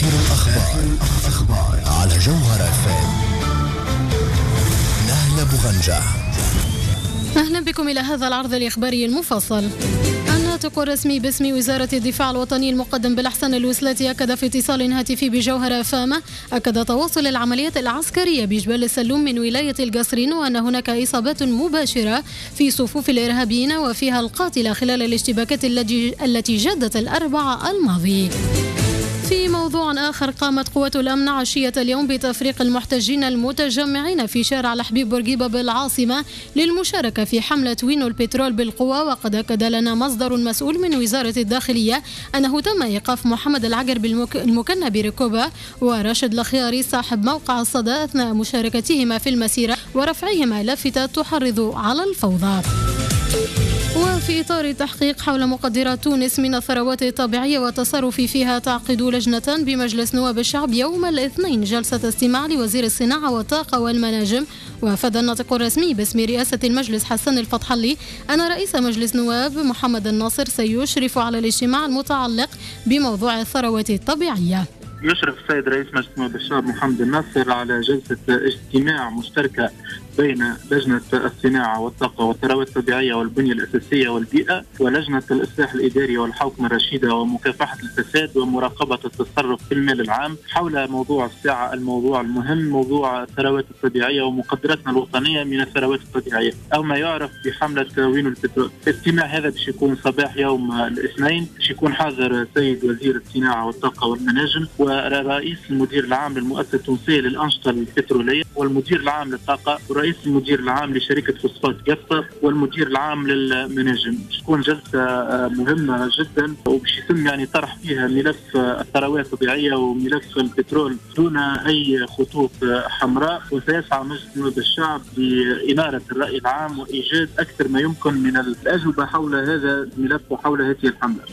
آخر الأخبار على جوهر FM. نهلة بوغنجة. أهلا بكم إلى هذا العرض الإخباري المفصل. الناطق الرسمي باسم وزارة الدفاع الوطني المقدم بالحسن الوسلاتي أكد في اتصال هاتفي بجوهر FM أكد تواصل العمليات العسكرية بجبال السلوم من ولاية القصرين، وأن هناك إصابات مباشرة في صفوف الإرهابيين وفيها القاتلة خلال الاشتباكات التي جدت الأربعاء الماضي. في موضوع آخر، قامت قوات الأمن عشية اليوم بتفريق المحتجين المتجمعين في شارع الحبيب بورقيبة بالعاصمة للمشاركة في حملة وينو البترول بالقوة. وقد أكد لنا مصدر مسؤول من وزارة الداخلية أنه تم إيقاف محمد العقربي المكنى بركوبة وراشد الخياري صاحب موقع الصدى أثناء مشاركتهما في المسيرة ورفعهما لافتات تحرض على الفوضى. وفي إطار التحقيق حول مقدرات تونس من الثروات الطبيعية والتصرف فيها، تعقد لجنة بمجلس نواب الشعب يوم الاثنين جلسة استماع لوزير الصناعة والطاقة والمناجم. وأفاد الناطق الرسمي باسم رئاسة المجلس حسن الفتحلي أن رئيس مجلس نواب محمد الناصر سيشرف على الاجتماع المتعلق بموضوع الثروات الطبيعية. يشرف السيد رئيس مجلس نواب الشعب محمد الناصر على جلسة اجتماع مشتركة بين لجنة الصناعة والطاقة والثروات الطبيعية والبنية الأساسية والبيئة ولجنة الإصلاح الإداري والحوكمة الرشيدة ومكافحة الفساد ومراقبة التصرف في المال العام حول موضوع الساعة، الموضوع المهم، موضوع الثروات الطبيعية ومقدراتنا الوطنية من الثروات الطبيعية أو ما يعرف بحملة وينو البترول. الاجتماع هذا باش يكون صباح يوم الاثنين، باش يكون حاضر السيد وزير الصناعة والطاقة والمناجم ورئيس المدير العام للمؤسسة التونسية للأنشطة البترولية والمدير العام للطاقة ورئيس المدير العام لشركة فوسفات قطر والمدير العام للمناجم. تكون جلسة مهمة جدا وباش يتم يعني طرح فيها ملف الثروات الطبيعية وملف البترول دون أي خطوط حمراء، وسيسعى مجلس نواب الشعب بإنارة الرأي العام وإيجاد أكثر ما يمكن من الأجوبة حول هذا الملف وحول هذه الحملة.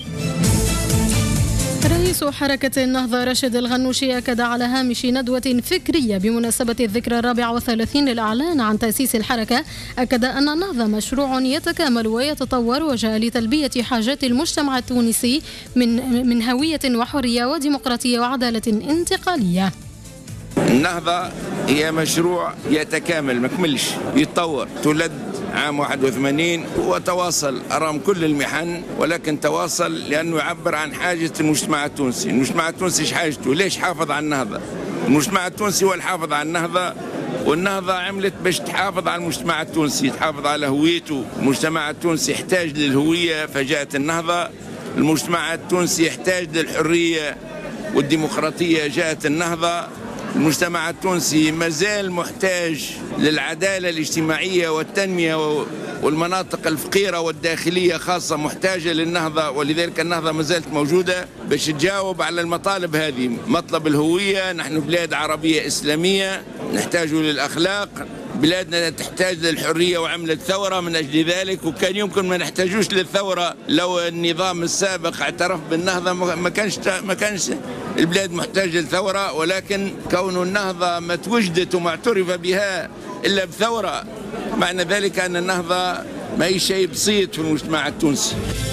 رئيس حركة النهضة راشد الغنوشي أكد على هامش ندوة فكرية بمناسبة الذكرى 34 للإعلان عن تأسيس الحركة، أكد أن النهضة مشروع يتكامل ويتطور وجاء لتلبية حاجات المجتمع التونسي من هوية وحرية وديمقراطية وعدالة انتقالية. النهضة هي مشروع يتكامل مكملش، يتطور، تولد عام 81 وتواصل أرام كل المحن، ولكن تواصل لأنه يعبر عن حاجة المجتمع التونسي. المجتمع التونسي ايش حاجته؟ ليش حافظ على النهضة؟ المجتمع التونسي هو الحافظ على النهضة، والنهضة عملت باش تحافظ على المجتمع التونسي، تحافظ على هويته. المجتمع التونسي يحتاج للهوية فجاءت النهضة، المجتمع التونسي يحتاج للحرية والديمقراطية جاءت النهضة، المجتمع التونسي مازال محتاج للعدالة الاجتماعية والتنمية والمناطق الفقيرة والداخلية خاصة محتاجة للنهضة، ولذلك النهضة ما زالت موجودة باش تجاوب على المطالب هذه. مطلب الهوية، نحن بلاد عربية إسلامية نحتاج للأخلاق، بلادنا تحتاج للحرية وعملت ثورة من أجل ذلك، وكان يمكن ما نحتاجوش للثورة لو النظام السابق اعترف بالنهضة، ما كانش البلاد محتاجة للثورة، ولكن كون النهضة ما توجدت وما اعترف بها إلا بثورة معنى ذلك أن النهضة ما هي شيء بسيط في المجتمع التونسي.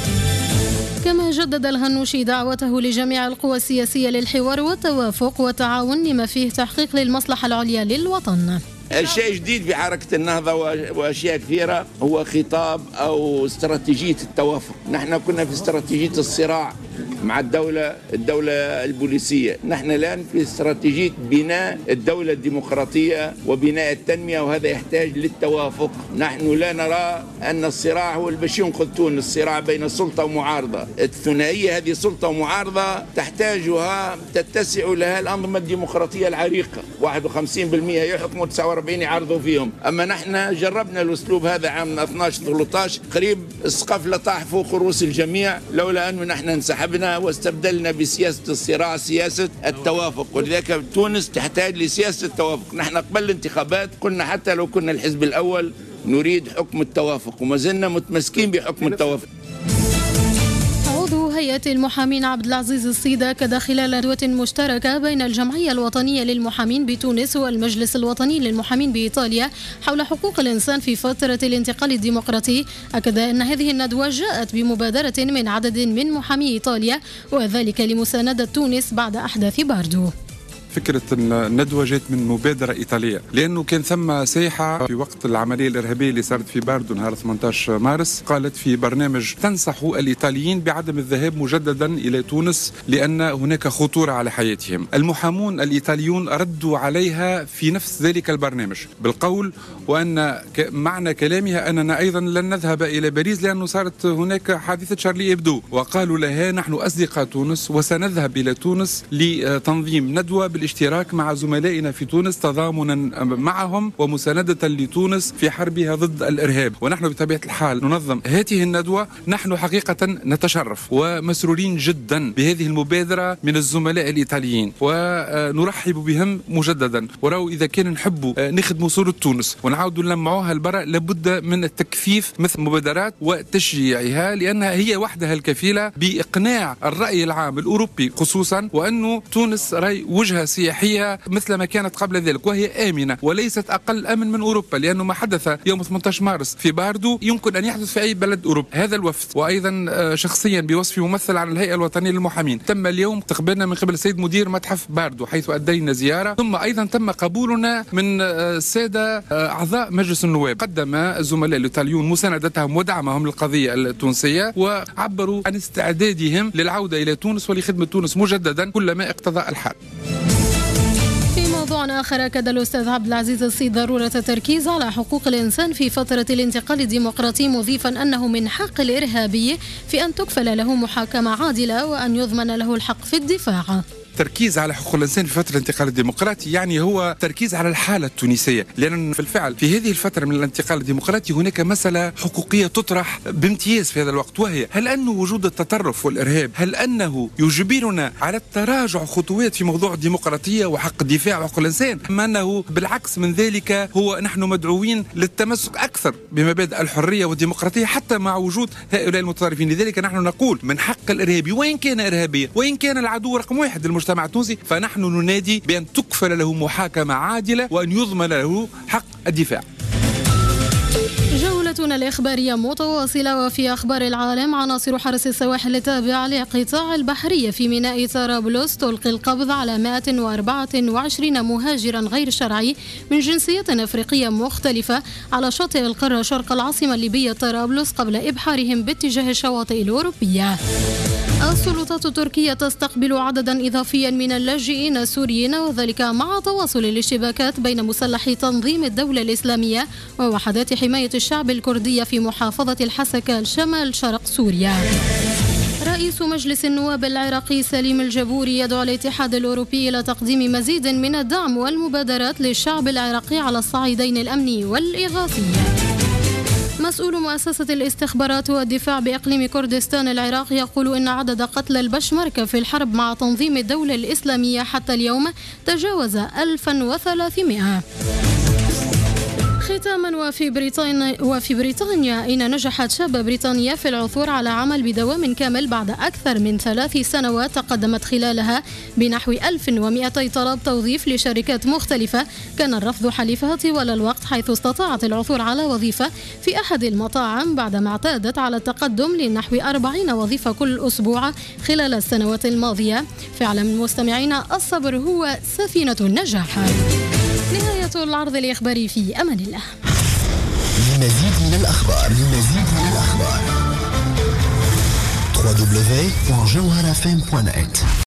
كما جدد الغنوشي دعوته لجميع القوى السياسية للحوار والتوافق والتعاون لما فيه تحقيق للمصلحة العليا للوطن. الشيء الجديد في حركة النهضة وأشياء كثيرة هو خطاب أو استراتيجية التوافق. نحن كنا في استراتيجية الصراع مع الدولة البوليسية، نحن الآن في استراتيجية بناء الدولة الديمقراطية وبناء التنمية، وهذا يحتاج للتوافق. نحن لا نرى أن الصراع هو اللي باش ينقذ تونس، الصراع بين سلطة ومعارضة، الثنائية هذه سلطة ومعارضة تحتاجها تتسع لها الأنظمة الديمقراطية العريقة، 51% يحكموا 49 يعارضوا فيهم. أما نحن جربنا الأسلوب هذا عام 12-13 قريب السقف لطاح فوق رؤوس الجميع، لولا أنه نحن انسحبنا واستبدلنا بسياسة الصراع سياسة التوافق، ولذلك تونس تحتاج لسياسة التوافق. نحن قبل الانتخابات قلنا حتى لو كنا الحزب الأول نريد حكم التوافق، وما زلنا متمسكين بحكم التوافق. عضو هيئة هيئة المحامين عبد العزيز الصيد أكد خلال ندوة مشتركة بين الجمعية الوطنية للمحامين بتونس والمجلس الوطني للمحامين بإيطاليا حول حقوق الإنسان في فترة الانتقال الديمقراطي، أكد أن هذه الندوة جاءت بمبادرة من عدد من محامي إيطاليا، وذلك لمساندة تونس بعد أحداث باردو. فكرة الندوة جات من مبادرة إيطالية، لأنه كان ثم ساحة في وقت العملية الإرهابية اللي صارت في باردو نهار 18 مارس، قالت في برنامج تنصح الإيطاليين بعدم الذهاب مجددا إلى تونس لأن هناك خطورة على حياتهم. المحامون الإيطاليون ردوا عليها في نفس ذلك البرنامج بالقول وأن معنى كلامها أننا أيضا لن نذهب إلى باريس لأنه صارت هناك حادثة شارلي إبدو، وقالوا لها نحن أصدقاء تونس وسنذهب إلى تونس لتنظيم ندوة بالاشتراك مع زملائنا في تونس تضامنا معهم ومساندة لتونس في حربها ضد الإرهاب. ونحن بطبيعة الحال ننظم هذه الندوة. نحن حقيقة نتشرف ومسرورين جدا بهذه المبادرة من الزملاء الإيطاليين ونرحب بهم مجددا. ورو إذا كان نحبوا نخدموا صورة تونس ونعاودوا نلمعوها البراء لابد من التكثيف مثل مبادرات وتشجيعها، لأنها هي وحدها الكفيلة بإقناع الرأي العام الأوروبي خصوصا وأنه تونس رأي وجهة سياحية مثل ما كانت قبل ذلك، وهي آمنة وليست أقل أمن من أوروبا، لأنه ما حدث يوم 18 مارس في باردو يمكن أن يحدث في أي بلد أوروبي. هذا الوفد وأيضا شخصيا بوصفي ممثل عن الهيئة الوطنية للمحامين تم اليوم تقبلنا من قبل السيد مدير متحف باردو حيث أدينا زيارة، ثم أيضا تم قبولنا من السادة أعضاء مجلس النواب. قدم الزملاء الإيطاليون مساندتهم ودعمهم للقضية التونسية وعبروا عن استعدادهم للعودة إلى تونس ولخدمة تونس مجددا كلما اقتضى الحال. في موضوع آخر، أكد الأستاذ عبد العزيز الصيد ضرورة التركيز على حقوق الإنسان في فترة الانتقال الديمقراطي، مضيفا أنه من حق الإرهابي في أن تكفل له محاكمة عادلة وأن يضمن له الحق في الدفاع. تركيز على حقوق الإنسان في فترة الانتقال الديمقراطي يعني هو تركيز على الحالة التونسية، لأن في الفعل في هذه الفترة من الانتقال الديمقراطي هناك مسألة حقوقية تطرح بامتياز في هذا الوقت، وهي هل أنه وجود التطرف والإرهاب هل أنه يجبرنا على التراجع خطوات في موضوع الديمقراطية وحق الدفاع وحقوق الإنسان، أم أنه بالعكس من ذلك هو نحن مدعوين للتمسك أكثر بمبادئ الحرية والديمقراطية حتى مع وجود هؤلاء المتطرفين. لذلك نحن نقول من حق الإرهابي وإن كان إرهابيا وإن كان العدو رقم واحد المجتمع التونسي فنحن ننادي بأن تكفل له محاكمة عادلة وأن يضمن له حق الدفاع. جولتنا الإخبارية متواصلة، وفي أخبار العالم عناصر حرس السواحل التابعة لقطاع البحرية في ميناء طرابلس تلقي القبض على 124 مهاجرا غير شرعي من جنسيات أفريقية مختلفة على شاطئ القارة شرق العاصمة الليبية طرابلس قبل إبحارهم باتجاه الشواطئ الأوروبية. السلطات التركية تستقبل عددا إضافيا من اللاجئين السوريين، وذلك مع تواصل الاشتباكات بين مسلحي تنظيم الدولة الإسلامية ووحدات حماية الشعب الكردية في محافظة الحسكة شمال شرق سوريا. رئيس مجلس النواب العراقي سليم الجبوري يدعو الاتحاد الأوروبي إلى تقديم مزيد من الدعم والمبادرات للشعب العراقي على الصعيدين الأمني والإغاثي. مسؤول مؤسسة الاستخبارات والدفاع بإقليم كردستان العراق يقول إن عدد قتلى البشمركة في الحرب مع تنظيم الدولة الإسلامية حتى اليوم تجاوز 1300. ختاما، وفي بريطانيا أين نجحت شابة بريطانية في العثور على عمل بدوام كامل بعد أكثر من 3 سنوات تقدمت خلالها بنحو 1200 طلب توظيف لشركات مختلفة. كان الرفض حليفها طوال الوقت، حيث استطاعت العثور على وظيفة في أحد المطاعم بعدما اعتادت على التقدم لنحو 40 وظيفة كل أسبوع خلال السنوات الماضية. فاعلم المستمعين، الصبر هو سفينة النجاح. نهاية العرض الإخباري، في أمان الله. لمزيد من الأخبار www.jawharafm.net